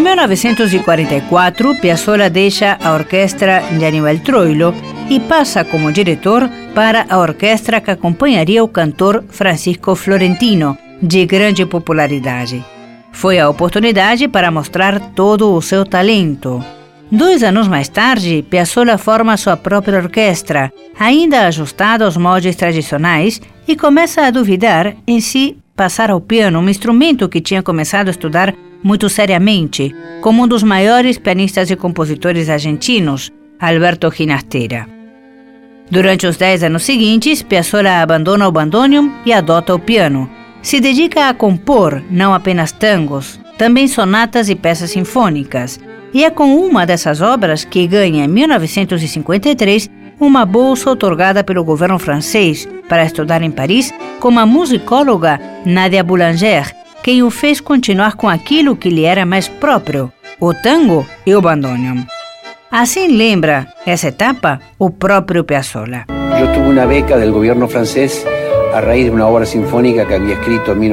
1944, Piazzolla deixa a orquestra de Aníbal Troilo e passa como diretor para a orquestra que acompanharia o cantor Francisco Florentino, de grande popularidade. Foi a oportunidade para mostrar todo o seu talento. 2 anos mais tarde, Piazzolla forma sua própria orquestra, ainda ajustada aos moldes tradicionais, e começa a duvidar em se passar ao piano, um instrumento que tinha começado a estudar muito seriamente, como um dos maiores pianistas e compositores argentinos, Alberto Ginastera. Durante os 10 anos seguintes, Piazzolla abandona o bandoneon e adota o piano. Se dedica a compor não apenas tangos, também sonatas e peças sinfônicas. E é com uma dessas obras que ganha, em 1953, uma bolsa otorgada pelo governo francês para estudar em Paris com a musicóloga Nadia Boulanger, quem o fez continuar com aquilo que lhe era mais próprio, o tango e o bandoneon. Assim lembra essa etapa o próprio Piazzolla. Eu tive uma beca do governo francês a raíz de uma obra sinfónica que havia escrito em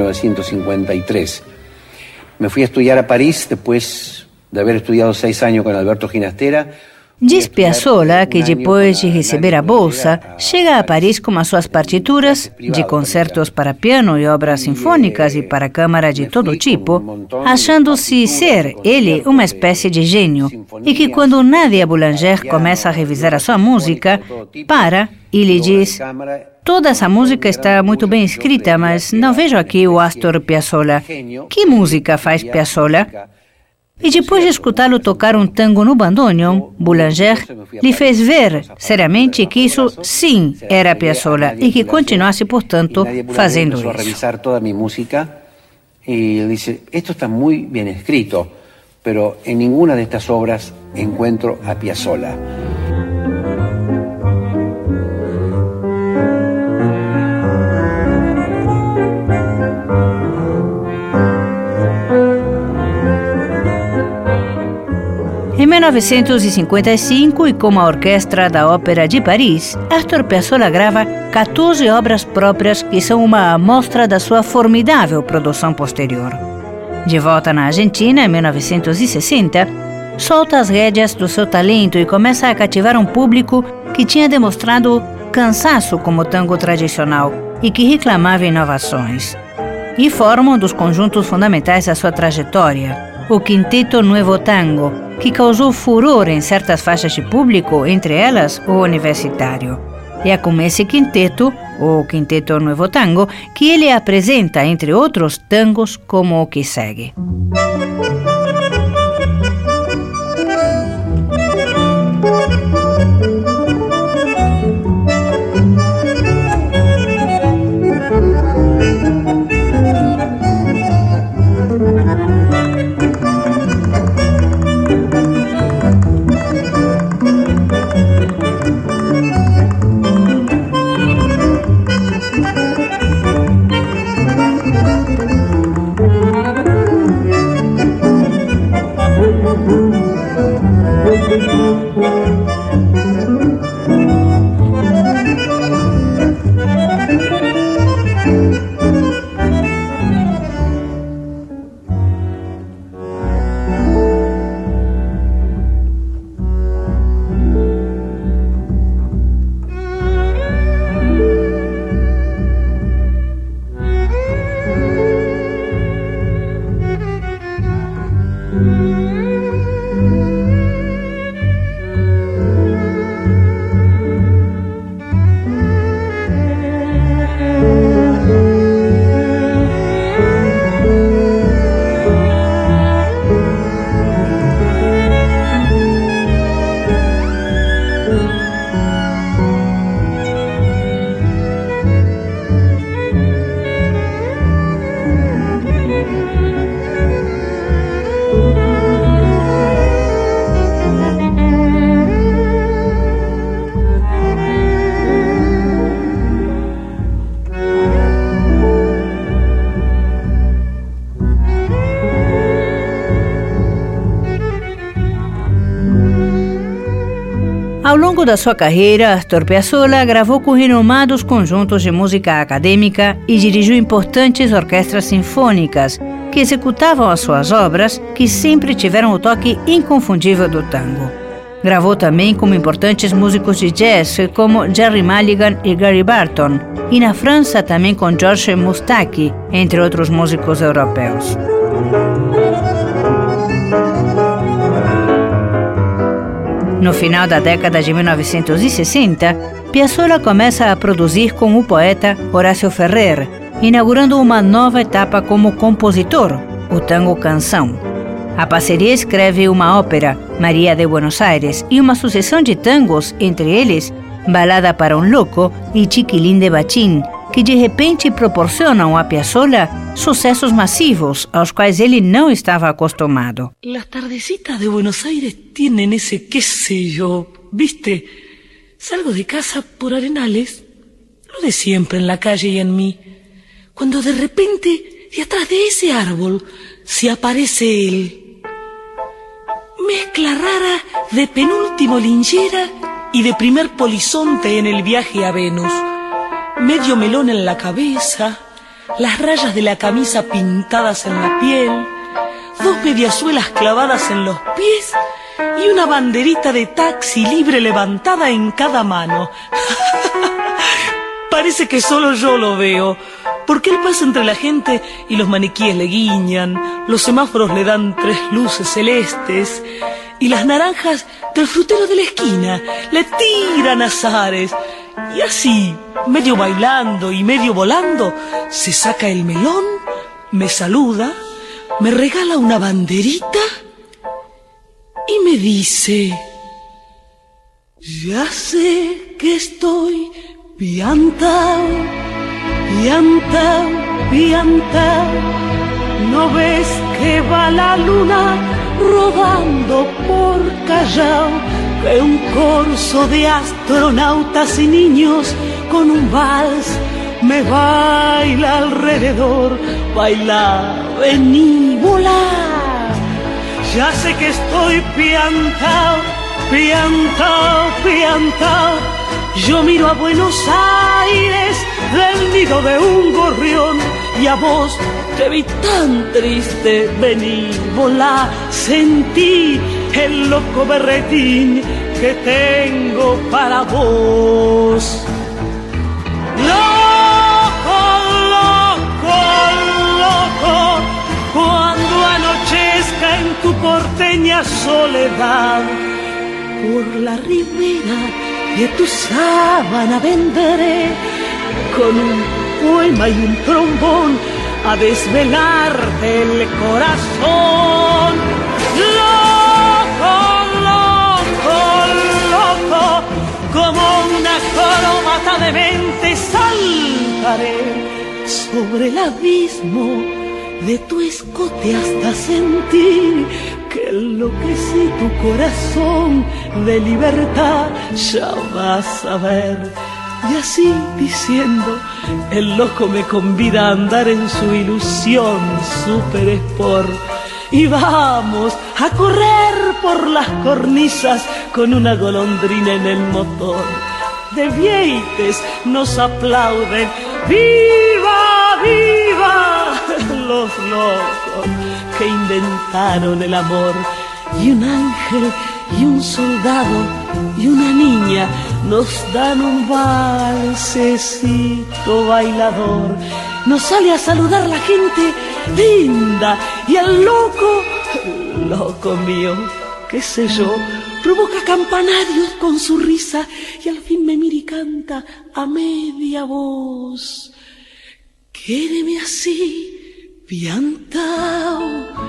1953. Me fui a estudar a Paris depois de haver estudado 6 anos com Alberto Ginastera. Diz Piazzolla que depois de receber a bolsa, chega a Paris com as suas partituras de concertos para piano e obras sinfônicas e para câmara de todo tipo, achando-se ser ele uma espécie de gênio, e que quando Nadia Boulanger começa a revisar a sua música, para e lhe diz: toda essa música está muito bem escrita, mas não vejo aqui o Astor Piazzolla. Que música faz Piazzolla? E depois de escutá-lo tocar um tango no bandoneon, Boulanger lhe fez ver seriamente que isso sim era Piazzolla e que continuasse, portanto, fazendo isso. Revisar toda minha música e ele disse: "Esto está muito bem escrito, pero en ninguna de estas obras encuentro a Piazzolla." Em 1955, e como a Orquestra da Ópera de Paris, Astor Piazzolla grava 14 obras próprias que são uma amostra da sua formidável produção posterior. De volta na Argentina, em 1960, solta as rédeas do seu talento e começa a cativar um público que tinha demonstrado cansaço como tango tradicional e que reclamava inovações. E forma um dos conjuntos fundamentais da sua trajetória, o Quinteto Nuevo Tango, que causou furor em certas faixas de público, entre elas o universitário. E é com esse quinteto, o Quinteto Nuevo Tango, que ele apresenta, entre outros, tangos como o que segue. Ao longo da sua carreira, Astor Piazzolla gravou com renomados conjuntos de música acadêmica e dirigiu importantes orquestras sinfônicas, que executavam as suas obras, que sempre tiveram o toque inconfundível do tango. Gravou também como importantes músicos de jazz, como Gerry Mulligan e Gary Barton, e na França também com Georges Moustaki, entre outros músicos europeus. No final da década de 1960, Piazzolla começa a produzir com o poeta Horácio Ferrer, inaugurando uma nova etapa como compositor, o tango canção. A parceria escreve uma ópera, Maria de Buenos Aires, e uma sucessão de tangos, entre eles Balada para un Loco e Chiquilín de Bachín, que de repente proporcionam a Piazzolla sucessos massivos aos quais ele não estava acostumado. Las tardecitas de Buenos Aires tienen ese qué sé yo, ¿viste? Salgo de casa por Arenales, lo de siempre en la calle y en mí, cuando de repente, de atrás de ese árbol, se aparece él. Mezcla rara de penúltimo linchera y de primer polizonte en el viaje a Venus. Medio melón en la cabeza, las rayas de la camisa pintadas en la piel, 2 mediasuelas clavadas en los pies y una banderita de taxi libre levantada en cada mano. Parece que solo yo lo veo, porque él pasa entre la gente y los maniquíes le guiñan, los semáforos le dan 3 luces celestes y las naranjas del frutero de la esquina le tiran azares. Y así, medio bailando y medio volando, se saca el melón, me saluda, me regala una banderita y me dice: ya sé que estoy piantao, piantao, piantao. ¿No ves que va la luna rodando por Callao? Que un corso de astronautas y niños con un vals me baila alrededor. Baila, vení, volá. Ya sé que estoy piantao, piantao, piantao. Yo miro a Buenos Aires del nido de un gorrión y a vos te vi tan triste. Vení, volá, sentí el loco berretín que tengo para vos. Loco, loco, loco, cuando anochezca en tu porteña soledad, por la ribera de tu sábana vendré con un poema y un trombón a desvelarte el corazón. Loco, loco, loco, como una corbata de mente saltaré sobre el abismo de tu escote hasta sentir que enloquecí tu corazón de libertad. Ya vas a ver. Y así diciendo, el loco me convida a andar en su ilusión super sport. Y vamos a correr por las cornisas con una golondrina en el motor. De Vieites nos aplauden, ¡viva, viva! Los locos que inventaron el amor. Y un ángel y un soldado y una niña nos dan un valsecito bailador. Nos sale a saludar la gente linda y el loco, loco mío, qué sé yo, provoca campanarios con su risa y al fin me mira y canta a media voz. Quédeme así, piantao,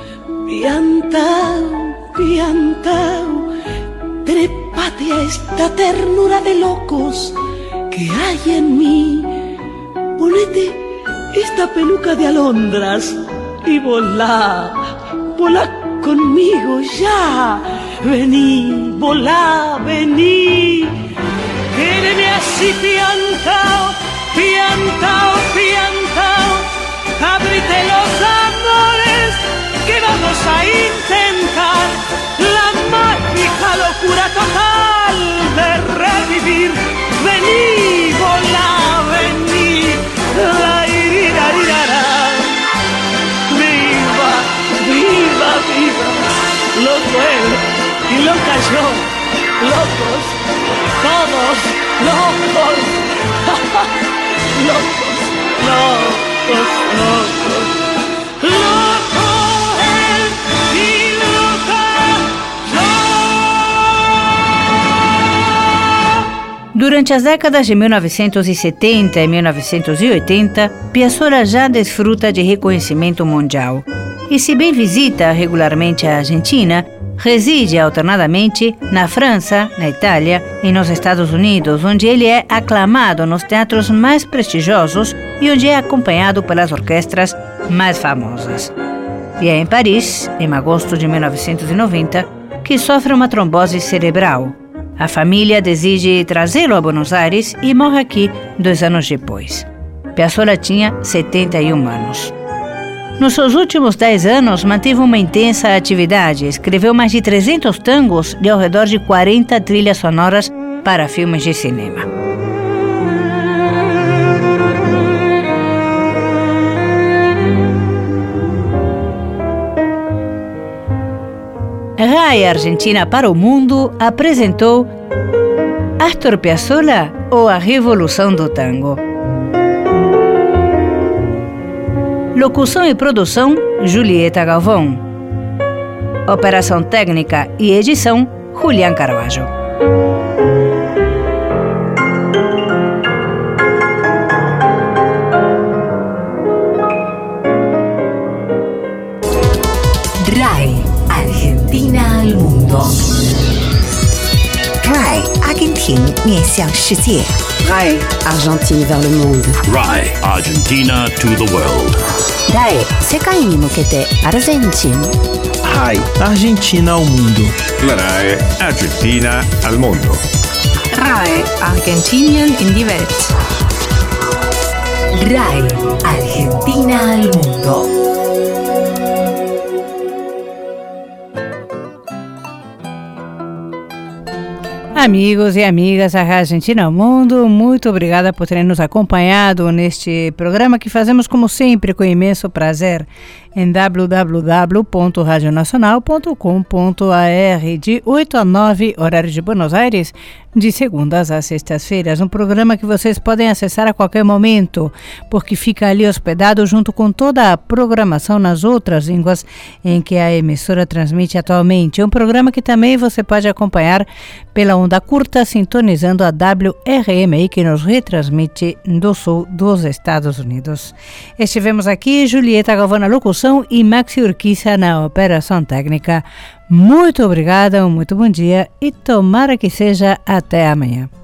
piantao, piantao. Trépate a esta ternura de locos que hay en mí. Ponete esta peluca de alondras y volá, volá conmigo ya. Vení, volá, vení. Quédeme así piantao, piantao, piantao. Ábrete los amores que vamos a intentar la mágica locura total de revivir. Vení, volá, vení, la iririrará. Viva puede. Y loca yo. Locos. Todos. Locos. Locos. Locos. Locos. Loco él y loca yo. Durante as décadas de 1970 e 1980, Piazzolla já desfruta de reconhecimento mundial. E se bem visita regularmente a Argentina, reside alternadamente na França, na Itália e nos Estados Unidos, onde ele é aclamado nos teatros mais prestigiosos e onde é acompanhado pelas orquestras mais famosas. E é em Paris, em agosto de 1990, que sofre uma trombose cerebral. A família decide trazê-lo a Buenos Aires e morre aqui 2 anos depois. Piazzolla tinha 71 anos. Nos seus últimos 10 anos, manteve uma intensa atividade. Escreveu mais de 300 tangos e ao redor de 40 trilhas sonoras para filmes de cinema. RAI Argentina para o Mundo apresentou Astor Piazzolla ou a Revolução do Tango. Locução e produção, Julieta Galvão. Operação técnica e edição, Julián Carvalho. RAI Argentina al mundo. RAI Argentina 面向世界。 RAI Argentine vers le monde. RAI Argentina to the world. RAI 世界に向けてアルゼンチン。 RAI Argentina ao mundo. La RAI Argentina al mundo. RAI Argentinien in die Welt. RAI Argentina al mundo. Amigos e amigas da Argentina ao Mundo, muito obrigada por terem nos acompanhado neste programa que fazemos, como sempre, com imenso prazer em www.radionacional.com.br de 8 a 9, horário de Buenos Aires, de segundas a sextas-feiras. Um programa que vocês podem acessar a qualquer momento, porque fica ali hospedado junto com toda a programação nas outras línguas em que a emissora transmite atualmente. É um programa que também você pode acompanhar pela onda curta, sintonizando a WRMI, que nos retransmite do sul dos Estados Unidos. Estivemos aqui, Julieta Galvão na locução e Maxi Urquiza na operação técnica. Muito obrigada, um muito bom dia e tomara que seja até amanhã.